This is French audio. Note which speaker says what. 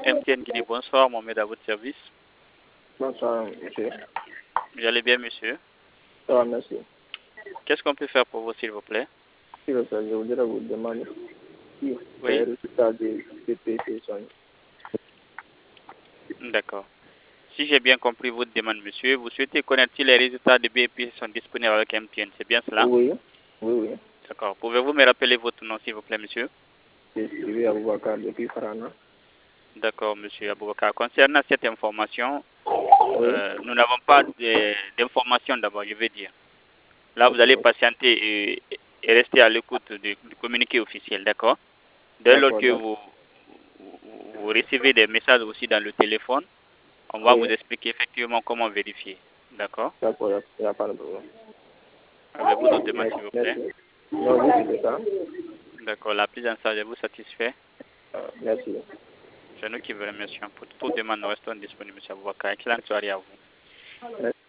Speaker 1: MTN Guinée. Bonsoir, Mohamed, à votre service.
Speaker 2: Bonsoir, monsieur.
Speaker 1: Vous allez bien, monsieur?
Speaker 2: Ça va, merci.
Speaker 1: Qu'est-ce qu'on peut faire pour vous, s'il vous plaît?
Speaker 2: Si le je voudrais vous demander si les
Speaker 1: Oui,
Speaker 2: résultats des BPC sont.
Speaker 1: d'accord. Si j'ai bien compris votre demande, monsieur, vous souhaitez connaître si les résultats de BEP sont disponibles avec MTN, c'est bien cela?
Speaker 2: Oui, oui, oui.
Speaker 1: D'accord. Pouvez-vous me rappeler votre nom, s'il vous plaît, monsieur?
Speaker 2: J'ai suivi Aboubacar depuis Farana.
Speaker 1: D'accord, monsieur Aboubakar. Concernant cette information,
Speaker 2: Oui,
Speaker 1: nous n'avons pas d'informations d'abord, je veux dire. Là, vous allez
Speaker 2: ok.
Speaker 1: patienter et rester à l'écoute du communiqué officiel, d'accord? Dès lors
Speaker 2: D'accord,
Speaker 1: que
Speaker 2: d'accord.
Speaker 1: vous recevez des messages aussi dans le téléphone, on va vous
Speaker 2: Oui,
Speaker 1: expliquer effectivement comment vérifier, d'accord?
Speaker 2: d'accord, il n'y a pas de problème.
Speaker 1: Avez-vous d'autres demandes,
Speaker 2: Merci.
Speaker 1: s'il vous plaît?
Speaker 2: Merci. Non, oui, c'est ça.
Speaker 1: D'accord, la prise en charge vous satisfait?
Speaker 2: Merci.
Speaker 1: C'est nous qui vous remercions. Pour toute demande, nous restons disponibles, M. Aboubakar. Excellente soirée à vous.
Speaker 2: Merci.